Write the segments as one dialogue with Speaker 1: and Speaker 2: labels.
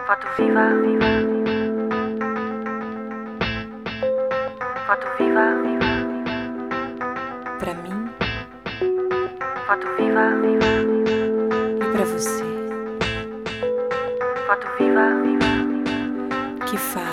Speaker 1: Foto viva, viva. Foto viva, viva.
Speaker 2: Pra mim
Speaker 1: Foto viva, viva.
Speaker 2: e pra você
Speaker 1: Foto viva, viva.
Speaker 2: que fala.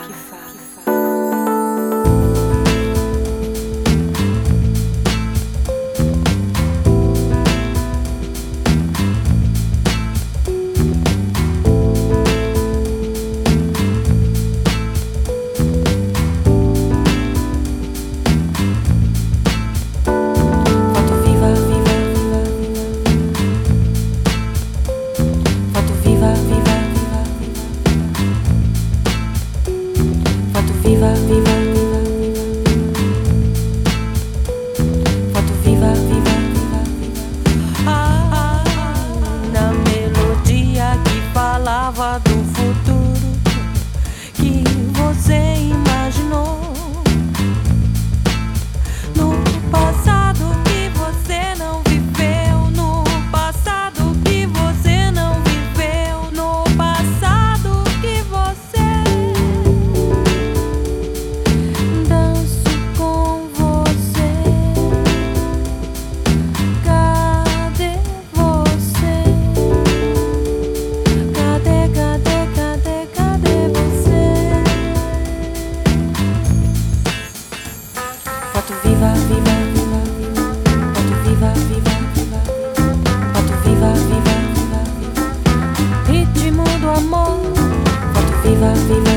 Speaker 2: Na melodia que falava do futuro que você imaginou, no passado que você não viveu, no passado que você não viveu, no passado que você danço com você. Cadê você? Cadê você? Foto viva, viva, viva, viva. Foto viva, viva, viva, viva. Foto viva, viva, viva, viva. Ritmo do amor. Foto viva, viva.